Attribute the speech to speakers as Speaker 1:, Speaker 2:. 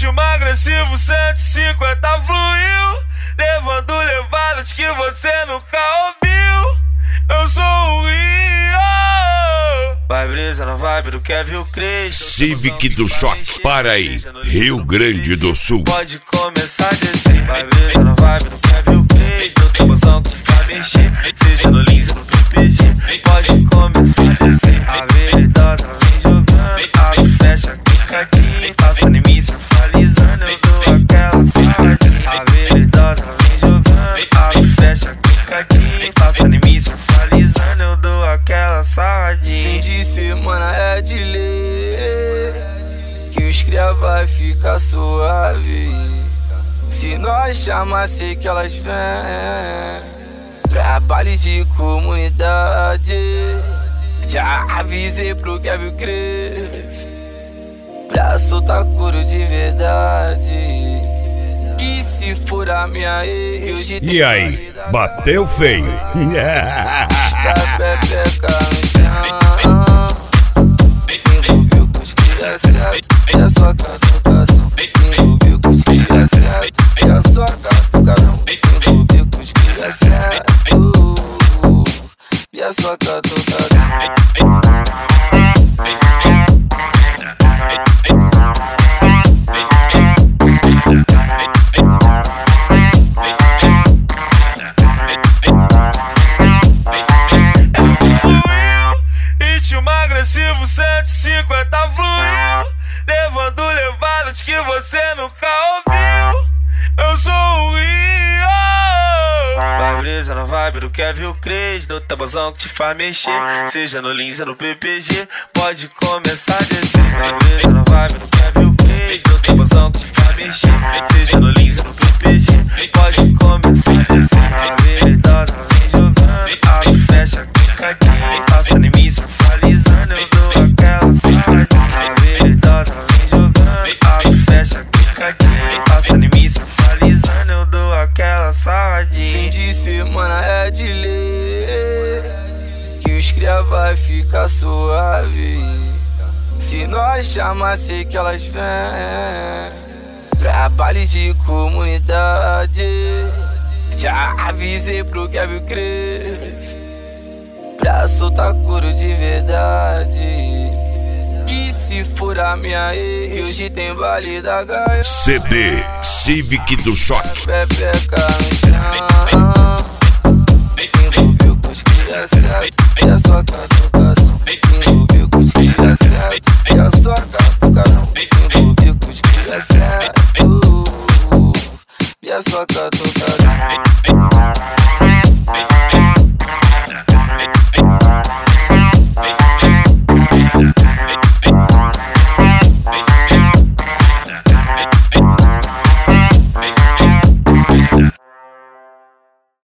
Speaker 1: Ritmo agressivo 150 fluiu, levando levadas que você nunca ouviu. Eu sou o Rio. Vai brisa na vibe do Kevin Cres.
Speaker 2: Civic do Choque, Paraí, Rio Grande do Sul.
Speaker 1: Pode começar a descer. Vai brisa na vibe do Kevin Cres. No tambozão que te faz mexer, seja no Lins ou no PPG. Pode começar a descer. A veridosa ela vem jogando, abre, fecha, clica aqui, passa em mim sensualizando. Eu dou aquela saladinha. A veridosa ela vem jogando, abre, fecha, clica aqui, passa em mim sensualizando. Eu dou aquela saladinha.
Speaker 3: Fim de semana é de lei, que os cria vai ficar suave. Se nós chamar, sei que elas vêm. Trabalho de comunidade, já avisei pro Kevin Cres, pra soltar couro de verdade. Que se for a minha ex,
Speaker 2: E aí, bateu feio?
Speaker 3: está pepeca no chão. Se envolveu com os cria certo, e a sua catucadão. Se envolveu com os cria certo, e a sua catucadão. Se envolveu com os cria certo, e a sua catucadão.
Speaker 1: Ritmo agressivo 150 fluiu, levando levadas que você nunca ouviu. Eu sou o Rio. Vai brisa na vibe do Kevin Cres. No tambozão que te faz mexer, seja no Lins ou no PPG. Pode começar a descer. Vai brisa na vibe do Kevin Cres. No tambozão que te faz mexer, seja no Lins ou no PPG. Pode começar a descer. A veridosa ela vem jogando, abre, fecha, clica aqui, passa em mim sensualizando. Eu dou aquela saladinha. A veridosa ela vem jogando, abre, fecha, clica aqui, passa em mim sensualizando. Eu dou aquela saladinha.
Speaker 3: Fim de semana é de lei, que os cria vai ficar suave. Se nós chamar, sei que elas vêm. Trabalho de comunidade, já avisei pro Kevin Cres, pra soltar couro de verdade. Que se for a minha ex, hoje tem baile da gaia.
Speaker 2: CD Civic do Choque.
Speaker 3: Pepeca no chão. Se envolveu com os cria certo, e a sua catucadão. Se envolveu com os cria certo, e a sua catucadão. Se envolveu com os cria certo, e a sua catucadão.